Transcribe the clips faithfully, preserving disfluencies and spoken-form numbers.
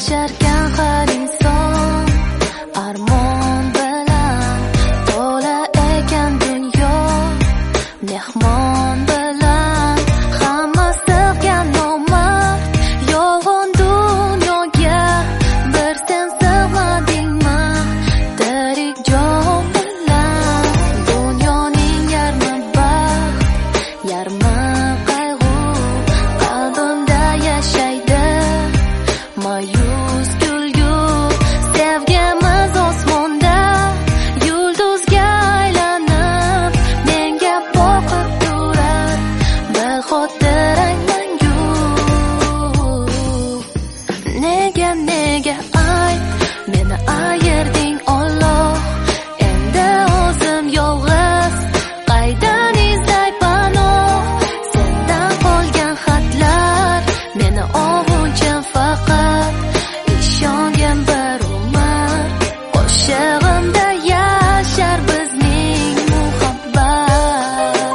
yasharkan har inson armon bilan to'la ekan dunyo mehmon bilan hamma sig'gan nomard yolg'on dunyoga bir sen sig'madingmi tirik jon bilan dunyoning yarmi baxt yarmi qayg'u qalbimda yashaydi mayus kulgu sevgimiz osmonda yulduzga aylanib menga boqib turar bexotirang mangu nega nega ay meni ayırding Alloh endi o'zim yolg'iz qaydan izlay panoh sendan qolgan xatlar meni ovunchim faqat ishongan bir umr qo'shig'imda yashar bizning muhabbat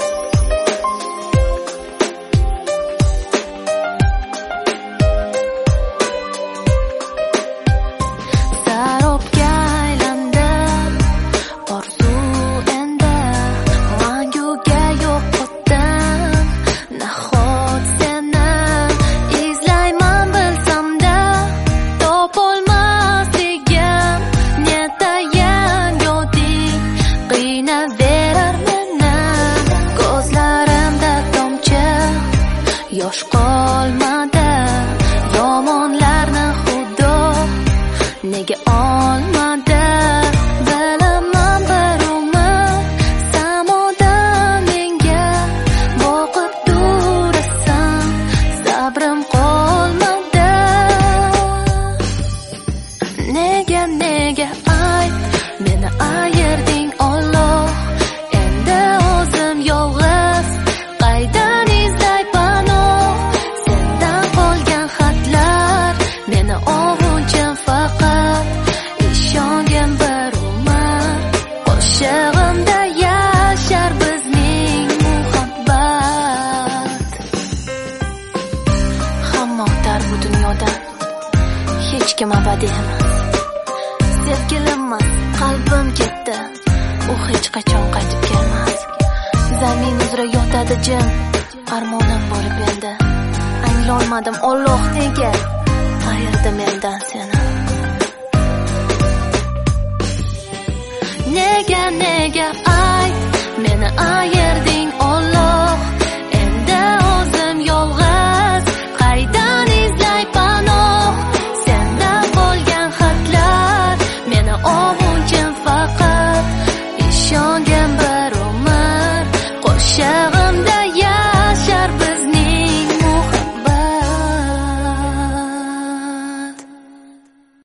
sarobga aylandim orzu endi manguga yo'qotdim nahot seni izlayman bilsamda topolmasligim netayin yoding qiynaverar meni ko'zlarimda tomchi yosh qolmadi yomonlarni xudo nega olmadi bilaman bir umr samoda menga boqib turasan sabrim qolmadi nega nega ay meni ayırding Alloh endi o'zim yolg'iz qaydan izlay panoh sendan qolgan xatlar meni ovunchim faqat ishongan bir umr qo'shig'imda yashar bizning muhabbat hamma o'tar bu dunyodan hech kim abadiy emas sevgilimmas qalbim ketdi u hech qachon qaytib kelmas zamin uzra yotadi jim armonim bo'lib endi anglolmadim Alloh nega ayirdi mendan seni